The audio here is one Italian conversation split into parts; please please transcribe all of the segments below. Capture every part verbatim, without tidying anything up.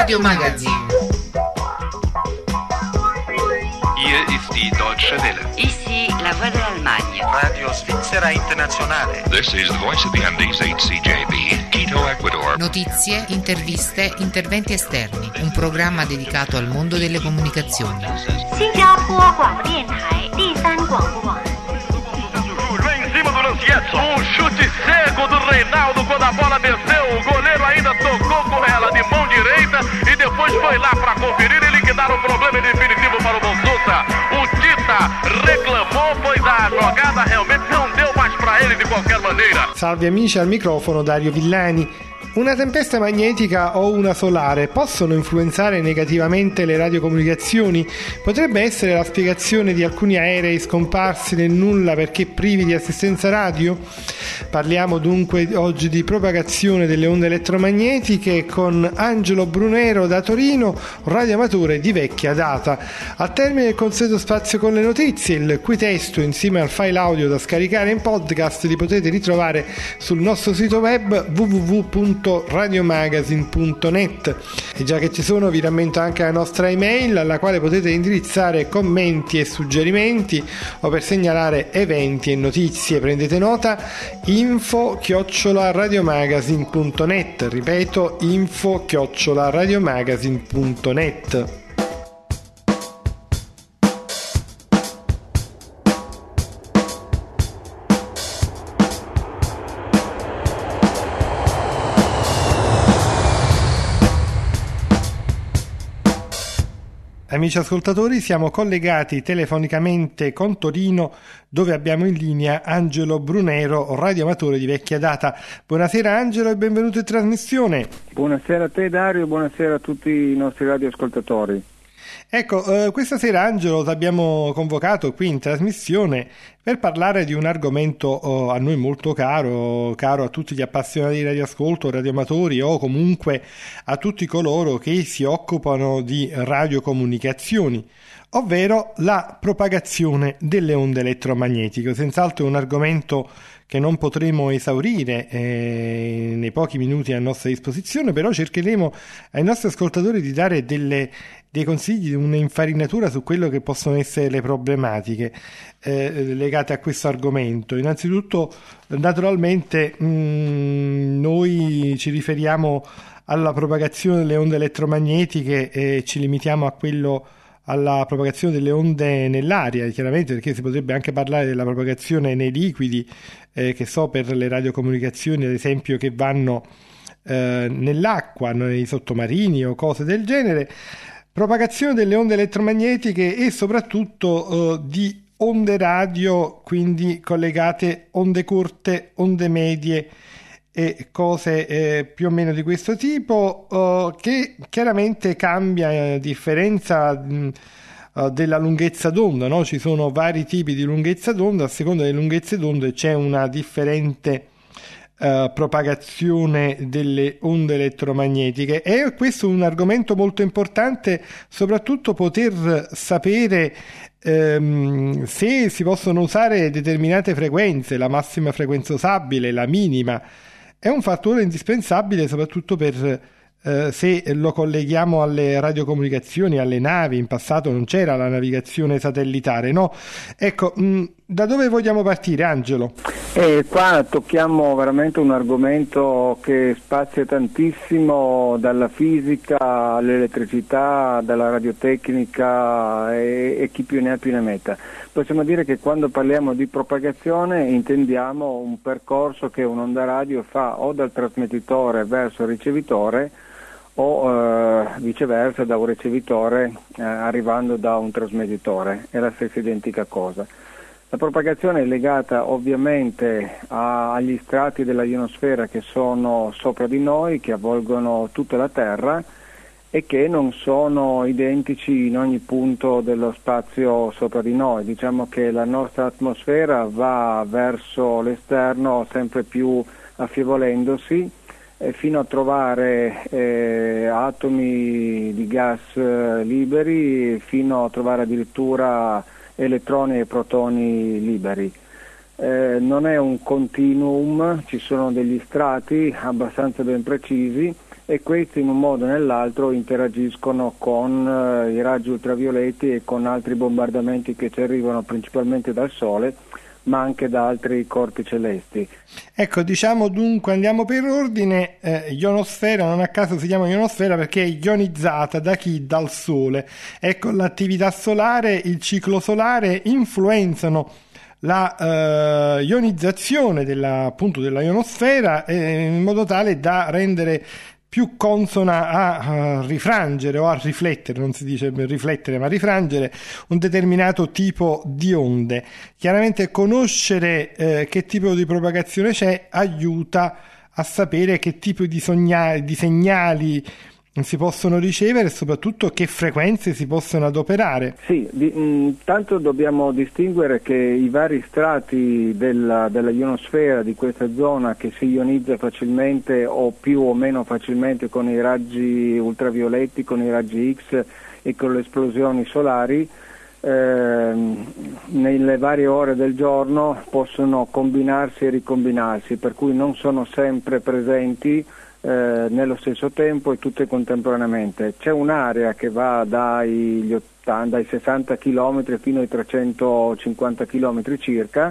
Radio Magazine. Hier ist die Deutsche Welle. Ici la Voix de l'Allemagne. Radio Svizzera Internazionale. This is the Voice of the Andes, H C J B, Quito, Ecuador. Notizie, interviste, interventi esterni. Un programma dedicato al mondo delle comunicazioni. Em cima do Lancietto, um chute cego do Reinaldo quando a bola desceu, o goleiro ainda tocou com ela de mão direita e depois foi lá para conferir e liquidar o problema definitivo para o Bonsuta. O Tita reclamou, pois a jogada realmente não deu mais para ele de qualquer maneira. Salve amici, al microfono Dario Villani. Una tempesta magnetica o una solare possono influenzare negativamente le radiocomunicazioni? Potrebbe essere la spiegazione di alcuni aerei scomparsi nel nulla perché privi di assistenza radio? Parliamo dunque oggi di propagazione delle onde elettromagnetiche con Angelo Brunero da Torino, radioamatore di vecchia data. Al termine del consueto spazio con le notizie, il cui testo insieme al file audio da scaricare in podcast li potete ritrovare sul nostro sito web w w w punto radiomagazine punto net. E già che ci sono, vi rammento anche la nostra email alla quale potete indirizzare commenti e suggerimenti o per segnalare eventi e notizie. Prendete nota: info chiocciola radiomagazine punto net. Ripeto, info chiocciola radiomagazine punto net. Amici ascoltatori, siamo collegati telefonicamente con Torino, dove abbiamo in linea Angelo Brunero, radioamatore di vecchia data. Buonasera Angelo e benvenuto in trasmissione. Buonasera a te Dario e buonasera a tutti i nostri radioascoltatori. Ecco, eh, questa sera Angelo ti abbiamo convocato qui in trasmissione per parlare di un argomento oh, a noi molto caro, caro a tutti gli appassionati di radioascolto, radioamatori o comunque a tutti coloro che si occupano di radiocomunicazioni, ovvero la propagazione delle onde elettromagnetiche. Senz'altro è un argomento che non potremo esaurire eh, nei pochi minuti a nostra disposizione, però cercheremo ai nostri ascoltatori di dare delle, dei consigli, un'infarinatura su quello che possono essere le problematiche eh, legate a questo argomento. Innanzitutto, naturalmente, mh, noi ci riferiamo alla propagazione delle onde elettromagnetiche e ci limitiamo a quello alla propagazione delle onde nell'aria, chiaramente, perché si potrebbe anche parlare della propagazione nei liquidi, eh, che so per le radiocomunicazioni ad esempio che vanno eh, nell'acqua, nei sottomarini o cose del genere. Propagazione delle onde elettromagnetiche e soprattutto eh, di onde radio, quindi collegate onde corte, onde medie e cose eh, più o meno di questo tipo, uh, che chiaramente cambia a eh, differenza mh, uh, della lunghezza d'onda, no? Ci sono vari tipi di lunghezza d'onda, a seconda delle lunghezze d'onda c'è una differente uh, propagazione delle onde elettromagnetiche, e questo è un argomento molto importante, soprattutto poter sapere ehm, se si possono usare determinate frequenze, la massima frequenza usabile, la minima. È un fattore indispensabile soprattutto per eh, se lo colleghiamo alle radiocomunicazioni, alle navi. In passato non c'era la navigazione satellitare, no? Ecco, mh, da dove vogliamo partire, Angelo? E qua tocchiamo veramente un argomento che spazia tantissimo, dalla fisica all'elettricità, dalla radiotecnica e, e chi più ne ha più ne metta. Possiamo dire che quando parliamo di propagazione intendiamo un percorso che un'onda radio fa o dal trasmettitore verso il ricevitore o eh, viceversa da un ricevitore eh, arrivando da un trasmettitore. È la stessa identica cosa. La propagazione è legata ovviamente a, agli strati della ionosfera che sono sopra di noi, che avvolgono tutta la Terra e che non sono identici in ogni punto dello spazio sopra di noi. Diciamo che la nostra atmosfera va verso l'esterno sempre più affievolendosi eh, fino a trovare eh, atomi di gas eh, liberi, fino a trovare addirittura elettroni e protoni liberi. Eh, non è un continuum, ci sono degli strati abbastanza ben precisi e questi in un modo o nell'altro interagiscono con eh, i raggi ultravioletti e con altri bombardamenti che ci arrivano principalmente dal Sole, ma anche da altri corpi celesti. Ecco, diciamo dunque, andiamo per ordine. eh, ionosfera, non a caso si chiama ionosfera perché è ionizzata da chi? Dal Sole. Ecco, l'attività solare, il ciclo solare influenzano la eh, ionizzazione della, appunto, della ionosfera eh, in modo tale da rendere più consona a uh, rifrangere o a riflettere, non si dice riflettere ma rifrangere, un determinato tipo di onde. Chiaramente conoscere eh, che tipo di propagazione c'è aiuta a sapere che tipo di, sogna- di segnali si possono ricevere e soprattutto che frequenze si possono adoperare. Sì, di, mh, tanto dobbiamo distinguere che i vari strati della, della ionosfera di questa zona che si ionizza facilmente o più o meno facilmente con i raggi ultravioletti, con i raggi X e con le esplosioni solari, eh, nelle varie ore del giorno possono combinarsi e ricombinarsi, per cui non sono sempre presenti Eh, nello stesso tempo e tutte contemporaneamente. C'è un'area che va dai, gli ottanta, dai sessanta chilometri fino ai trecentocinquanta chilometri circa,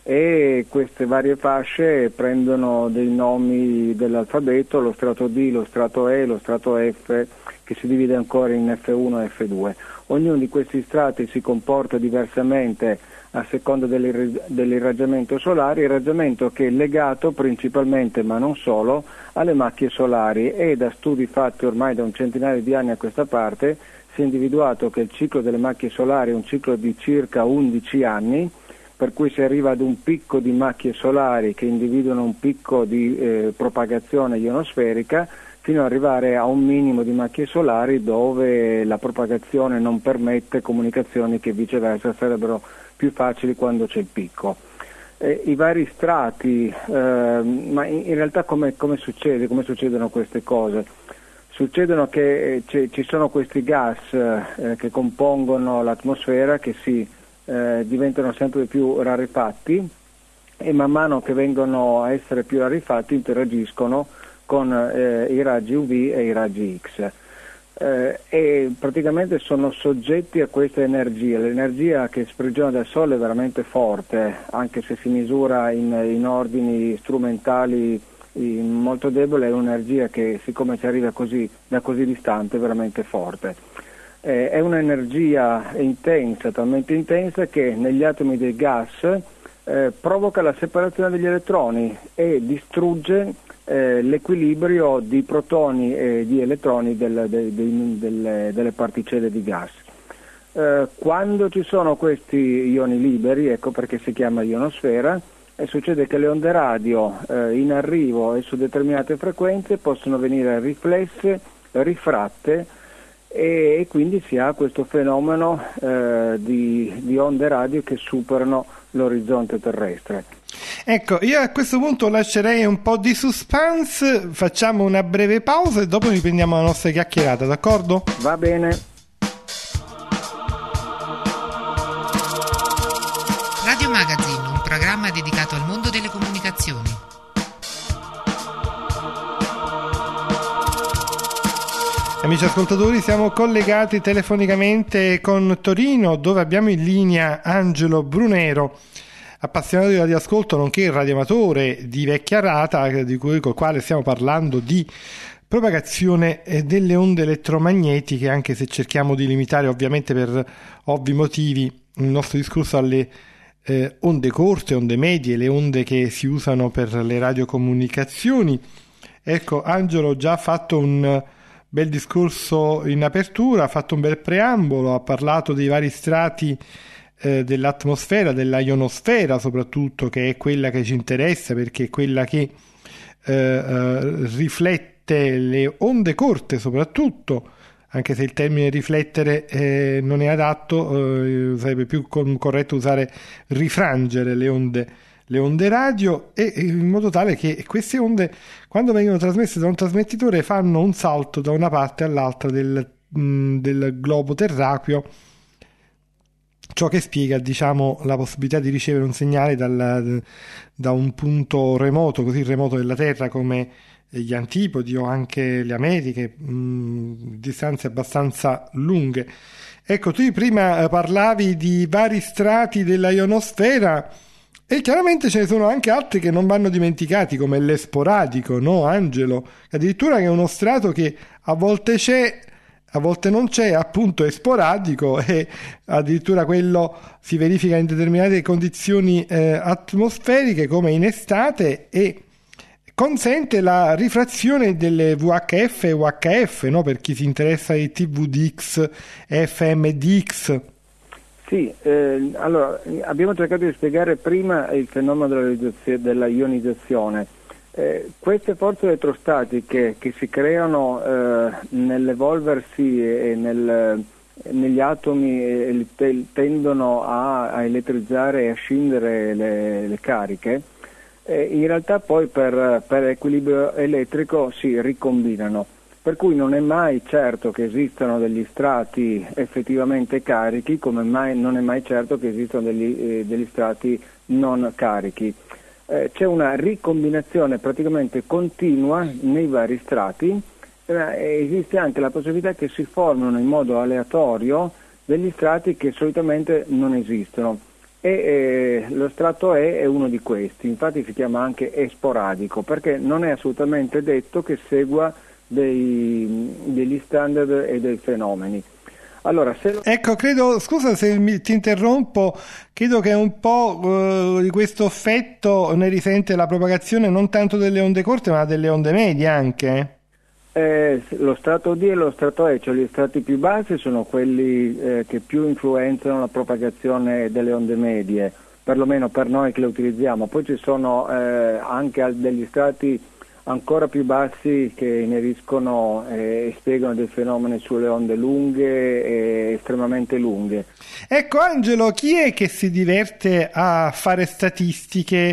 e queste varie fasce prendono dei nomi dell'alfabeto, lo strato D, lo strato E, lo strato F, che si divide ancora in F uno e F due. Ognuno di questi strati si comporta diversamente a seconda dell'irra- dell'irraggiamento solare, irraggiamento che è legato principalmente, ma non solo, alle macchie solari, e da studi fatti ormai da un centinaio di anni a questa parte si è individuato che il ciclo delle macchie solari è un ciclo di circa undici anni, per cui si arriva ad un picco di macchie solari che individuano un picco di eh, propagazione ionosferica, fino ad arrivare a un minimo di macchie solari dove la propagazione non permette comunicazioni che viceversa sarebbero più facili quando c'è il picco. Eh, I vari strati, eh, ma in, in realtà come, come succede? Come succedono queste cose? Succedono che eh, ci sono questi gas eh, che compongono l'atmosfera che si eh, diventano sempre più rarefatti, e man mano che vengono a essere più rarefatti interagiscono con eh, i raggi U V e i raggi X. Eh, e praticamente sono soggetti a questa energia. L'energia che sprigiona dal Sole è veramente forte, anche se si misura in, in ordini strumentali in molto debole, è un'energia che, siccome ci arriva così, da così distante, è veramente forte. Eh, è un'energia intensa, talmente intensa che negli atomi dei gas eh, provoca la separazione degli elettroni e distrugge Eh, l'equilibrio di protoni e di elettroni del, de, de, delle, delle particelle di gas. Eh, quando ci sono questi ioni liberi, ecco perché si chiama ionosfera, e succede che le onde radio eh, in arrivo e su determinate frequenze possono venire riflesse, rifratte, e, e quindi si ha questo fenomeno eh, di, di onde radio che superano l'orizzonte terrestre. Ecco, io a questo punto lascerei un po' di suspense, facciamo una breve pausa e dopo riprendiamo la nostra chiacchierata, d'accordo? Va bene. Radio Magazine, un programma dedicato al mondo delle comunicazioni. Amici ascoltatori, siamo collegati telefonicamente con Torino, dove abbiamo in linea Angelo Brunero, appassionato di radioascolto nonché radioamatore di vecchia rata, di cui, col quale stiamo parlando di propagazione delle onde elettromagnetiche, anche se cerchiamo di limitare ovviamente per ovvi motivi il nostro discorso alle eh, onde corte, onde medie, le onde che si usano per le radiocomunicazioni. Ecco, Angelo già ha fatto un bel discorso in apertura, ha fatto un bel preambolo, ha parlato dei vari strati eh, dell'atmosfera, della ionosfera soprattutto, che è quella che ci interessa perché è quella che eh, eh, riflette le onde corte soprattutto, anche se il termine riflettere eh, non è adatto, eh, sarebbe più corretto usare rifrangere le onde le onde radio, e in modo tale che queste onde, quando vengono trasmesse da un trasmettitore, fanno un salto da una parte all'altra del, mh, del globo terracqueo, ciò che spiega, diciamo, la possibilità di ricevere un segnale dal, da un punto remoto, così remoto della Terra come gli antipodi o anche le Americhe, mh, distanze abbastanza lunghe. Ecco, tu prima parlavi di vari strati della ionosfera e chiaramente ce ne sono anche altri che non vanno dimenticati, come l'esporadico, no Angelo? Addirittura che è uno strato che a volte c'è, a volte non c'è, appunto è sporadico, e addirittura quello si verifica in determinate condizioni eh, atmosferiche come in estate, e consente la rifrazione delle V H F e U H F, no? Per chi si interessa di T V D X e F M D X. Sì, eh, allora abbiamo cercato di spiegare prima il fenomeno della, della ionizzazione. Eh, queste forze elettrostatiche che si creano eh, nell'evolversi e nel, negli atomi e tendono a, a elettrizzare e a scindere le, le cariche, eh, in realtà poi per, per equilibrio elettrico si ricombinano. Per cui non è mai certo che esistano degli strati effettivamente carichi, come mai non è mai certo che esistano degli, eh, degli strati non carichi. Eh, c'è una ricombinazione praticamente continua nei vari strati, eh, esiste anche la possibilità che si formino in modo aleatorio degli strati che solitamente non esistono. E eh, lo strato E è uno di questi, infatti si chiama anche esporadico, perché non è assolutamente detto che segua Dei, degli standard e dei fenomeni. Allora, se lo... Ecco, credo, scusa se mi, ti interrompo, credo che un po' uh, di questo effetto ne risente la propagazione non tanto delle onde corte ma delle onde medie anche. Eh, lo strato D e lo strato E, cioè gli strati più bassi sono quelli eh, che più influenzano la propagazione delle onde medie, perlomeno per noi che le utilizziamo. Poi ci sono eh, anche degli strati ancora più bassi che ineriscono e spiegano dei fenomeni sulle onde lunghe e estremamente lunghe. Ecco Angelo, chi è che si diverte a fare statistiche,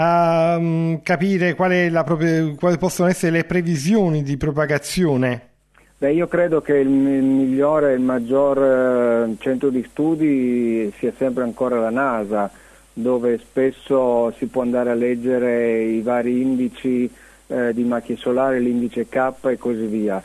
a um, capire qual è la propria, quali possono essere le previsioni di propagazione? Beh, io credo che il migliore, il maggior eh, centro di studi sia sempre ancora la NASA, dove spesso si può andare a leggere i vari indici Eh, di macchie solari, l'indice K e così via,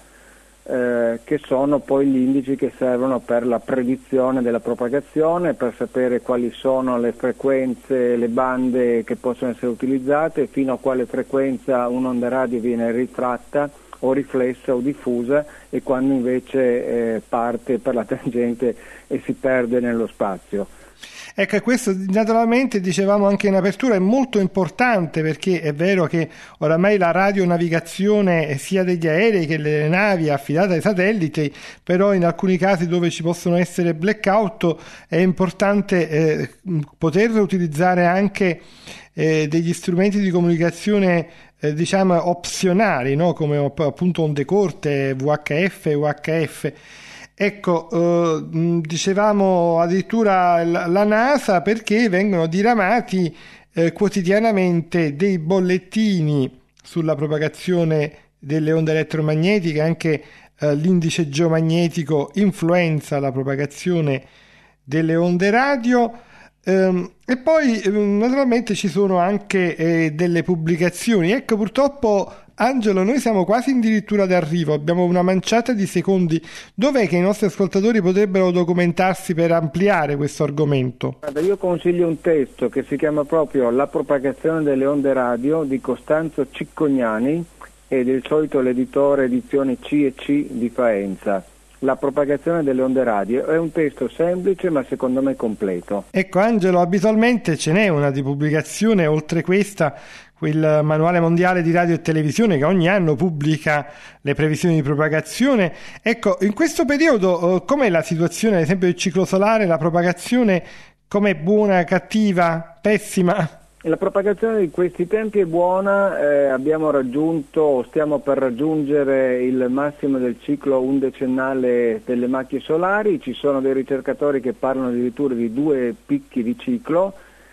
eh, che sono poi gli indici che servono per la predizione della propagazione, per sapere quali sono le frequenze, le bande che possono essere utilizzate, fino a quale frequenza un'onda radio viene ritratta o riflessa o diffusa, e quando invece eh, parte per la tangente e si perde nello spazio. Ecco, questo naturalmente, dicevamo anche in apertura, è molto importante, perché è vero che oramai la radionavigazione sia degli aerei che delle navi è affidata ai satelliti, però in alcuni casi dove ci possono essere blackout è importante eh, poter utilizzare anche eh, degli strumenti di comunicazione eh, diciamo opzionali, no? Come appunto onde corte, V H F e U H F. Ecco, eh, dicevamo addirittura la NASA, perché vengono diramati eh, quotidianamente dei bollettini sulla propagazione delle onde elettromagnetiche, anche eh, l'indice geomagnetico influenza la propagazione delle onde radio, ehm, e poi eh, naturalmente ci sono anche eh, delle pubblicazioni. Ecco, purtroppo Angelo, noi siamo quasi addirittura d'arrivo, abbiamo una manciata di secondi. Dov'è che i nostri ascoltatori potrebbero documentarsi per ampliare questo argomento? Guarda, io consiglio un testo che si chiama proprio La propagazione delle onde radio di Costanzo Ciccognani e del solito l'editore edizione C e C di Faenza. La propagazione delle onde radio è un testo semplice ma secondo me completo. Ecco Angelo, abitualmente ce n'è una di pubblicazione, oltre questa il manuale mondiale di radio e televisione, che ogni anno pubblica le previsioni di propagazione. Ecco, in questo periodo com'è la situazione ad esempio del ciclo solare, la propagazione com'è, buona, cattiva, pessima? La propagazione di questi tempi è buona, eh, abbiamo raggiunto, stiamo per raggiungere il massimo del ciclo undecennale delle macchie solari, ci sono dei ricercatori che parlano addirittura di due picchi di ciclo,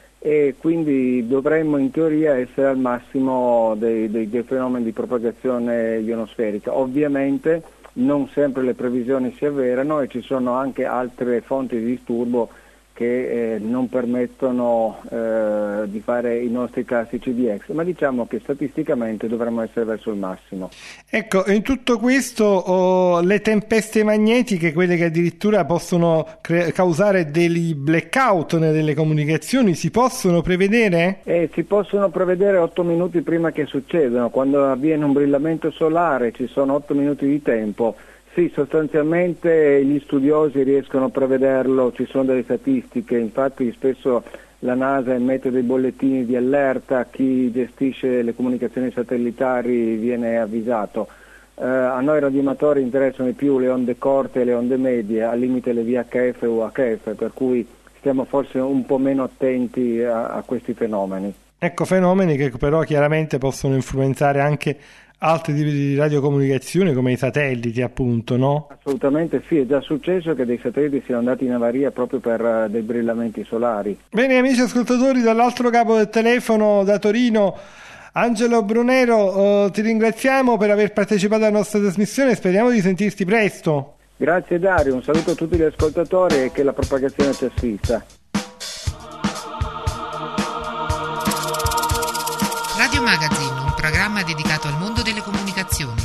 e quindi dovremmo in teoria essere al massimo dei, dei, dei fenomeni di propagazione ionosferica. Ovviamente non sempre le previsioni si avverano e ci sono anche altre fonti di disturbo che eh, non permettono eh, di fare i nostri classici D X, ma diciamo che statisticamente dovremmo essere verso il massimo. Ecco, in tutto questo oh, le tempeste magnetiche, quelle che addirittura possono cre- causare dei blackout nelle comunicazioni, si possono prevedere? Eh, si possono prevedere otto minuti prima che succedano. Quando avviene un brillamento solare ci sono otto minuti di tempo. Sì, sostanzialmente gli studiosi riescono a prevederlo, ci sono delle statistiche, infatti spesso la NASA emette dei bollettini di allerta, chi gestisce le comunicazioni satellitari viene avvisato. Eh, a noi radioamatori interessano di più le onde corte e le onde medie, al limite le V H F e U H F, per cui stiamo forse un po' meno attenti a, a questi fenomeni. Ecco, fenomeni che però chiaramente possono influenzare anche altri tipi di radiocomunicazione come i satelliti, appunto, no? Assolutamente sì, è già successo che dei satelliti siano andati in avaria proprio per uh, dei brillamenti solari. Bene, amici ascoltatori, dall'altro capo del telefono da Torino, Angelo Brunero, uh, ti ringraziamo per aver partecipato alla nostra trasmissione e speriamo di sentirti presto. Grazie Dario, un saluto a tutti gli ascoltatori e che la propagazione ci assista. Radio Magazine, un programma dedicato al mondo delle comunicazioni.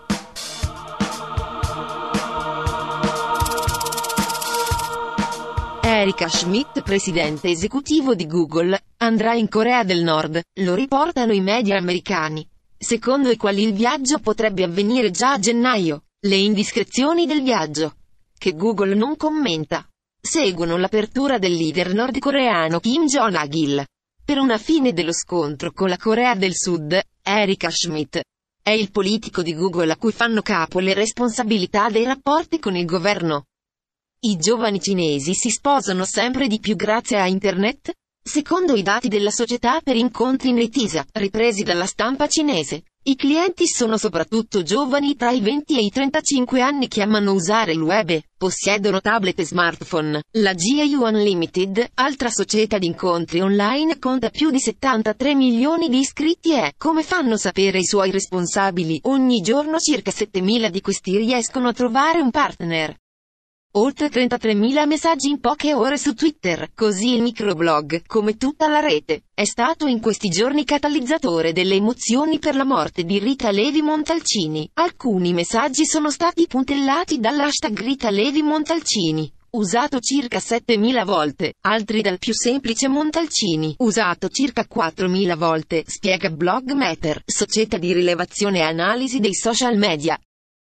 Erica Schmidt, presidente esecutivo di Google, andrà in Corea del Nord, lo riportano i media americani. Secondo i quali il viaggio potrebbe avvenire già a gennaio. Le indiscrezioni del viaggio, che Google non commenta, seguono l'apertura del leader nordcoreano Kim Jong-il per una fine dello scontro con la Corea del Sud. Erica Schmidt è il politico di Google a cui fanno capo le responsabilità dei rapporti con il governo. I giovani cinesi si sposano sempre di più grazie a Internet? Secondo i dati della società per incontri Netisa, ripresi dalla stampa cinese, i clienti sono soprattutto giovani tra i venti e i trentacinque anni che amano usare il web e possiedono tablet e smartphone. La G A U Unlimited, altra società di incontri online, conta più di settantatré milioni di iscritti e, come fanno sapere i suoi responsabili, ogni giorno circa settemila di questi riescono a trovare un partner. Oltre trentatremila messaggi in poche ore su Twitter, così il microblog, come tutta la rete, è stato in questi giorni catalizzatore delle emozioni per la morte di Rita Levi Montalcini. Alcuni messaggi sono stati puntellati dall'hashtag Rita Levi Montalcini, usato circa settemila volte, altri dal più semplice Montalcini, usato circa quattromila volte, spiega Blogmeter, società di rilevazione e analisi dei social media.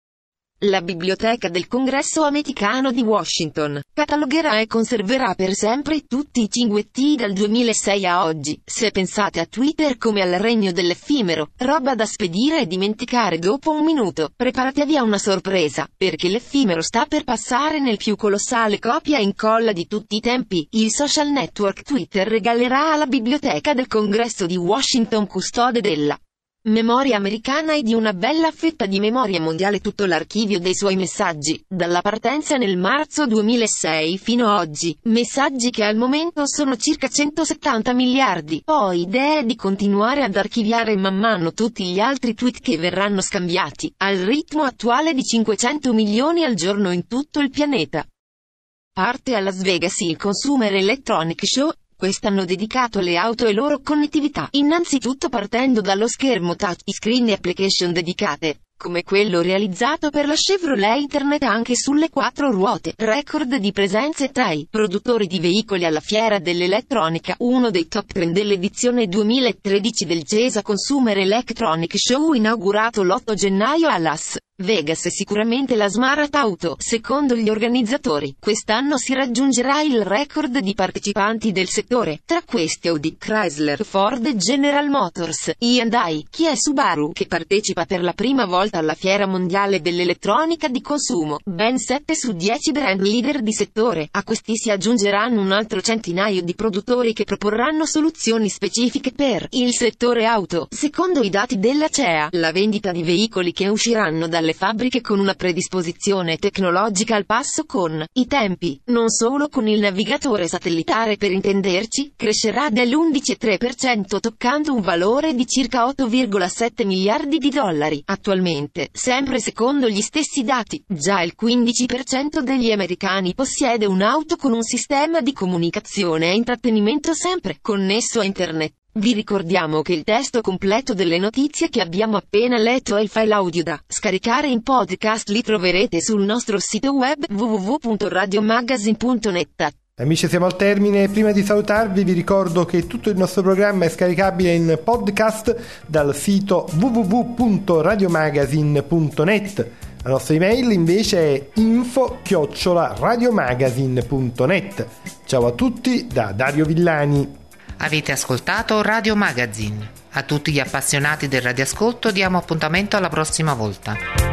La Biblioteca del Congresso americano di Washington catalogherà e conserverà per sempre tutti i cinguetti dal duemilasei a oggi. Se pensate a Twitter come al regno dell'effimero, roba da spedire e dimenticare dopo un minuto, preparatevi a una sorpresa, perché l'effimero sta per passare nel più colossale copia e incolla di tutti i tempi. Il social network Twitter regalerà alla Biblioteca del Congresso di Washington, custode della memoria americana e di una bella fetta di memoria mondiale, tutto l'archivio dei suoi messaggi, dalla partenza nel marzo duemilasei fino a oggi, messaggi che al momento sono circa centosettanta miliardi. Poi idea è di continuare ad archiviare man mano tutti gli altri tweet che verranno scambiati, al ritmo attuale di cinquecento milioni al giorno in tutto il pianeta. Parte a Las Vegas il Consumer Electronic Show, quest'anno dedicato alle auto e loro connettività, innanzitutto partendo dallo schermo touchscreen e application dedicate, come quello realizzato per la Chevrolet Internet anche sulle quattro ruote, record di presenze tra i produttori di veicoli alla Fiera dell'Elettronica, uno dei top ten dell'edizione duemilatredici del C E S A Consumer Electronic Show inaugurato l'otto gennaio a Las Vegas, è sicuramente la Smart Auto. Secondo gli organizzatori, quest'anno si raggiungerà il record di partecipanti del settore, tra questi Audi, Chrysler, Ford e General Motors, Hyundai, Kia e Subaru, che partecipa per la prima volta alla Fiera Mondiale dell'Elettronica di Consumo. Ben sette su dieci brand leader di settore. A questi si aggiungeranno un altro centinaio di produttori che proporranno soluzioni specifiche per il settore auto. Secondo i dati della C E A, la vendita di veicoli che usciranno dalle delle fabbriche con una predisposizione tecnologica al passo con i tempi, non solo con il navigatore satellitare per intenderci, crescerà dell'undici virgola tre per cento toccando un valore di circa otto virgola sette miliardi di dollari. Attualmente, sempre secondo gli stessi dati, già il quindici per cento degli americani possiede un'auto con un sistema di comunicazione e intrattenimento sempre connesso a internet. Vi ricordiamo che il testo completo delle notizie che abbiamo appena letto e il file audio da scaricare in podcast li troverete sul nostro sito web w w w punto radio magazine punto net. Amici, siamo al termine. Prima di salutarvi vi ricordo che tutto il nostro programma è scaricabile in podcast dal sito w w w punto radio magazine punto net. La nostra email invece è info chiocciola radiomagazine punto net. Ciao a tutti da Dario Villani. Avete ascoltato Radio Magazine. A tutti gli appassionati del radioascolto diamo appuntamento alla prossima volta.